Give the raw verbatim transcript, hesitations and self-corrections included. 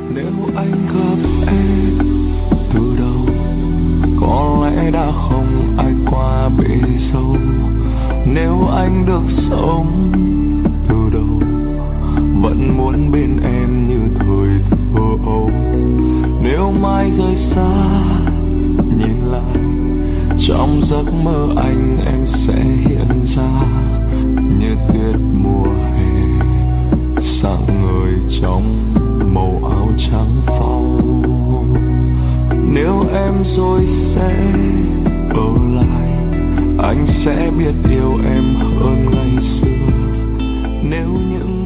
Nếu anh gặp em từ đầu, có lẽ đã không ai qua bể dâu. Nếu anh được sống từ đầu, vẫn muốn bên em như thời thơ ấu. Nếu mai rời xa, nhìn lại trong giấc mơ anh, em sẽ hiện ra như tuyết mùa hè, sáng ngời trong màu áo trắng phau. Nếu em rồi sẽ ở lại, anh sẽ biết yêu em hơn ngày xưa. Nếu những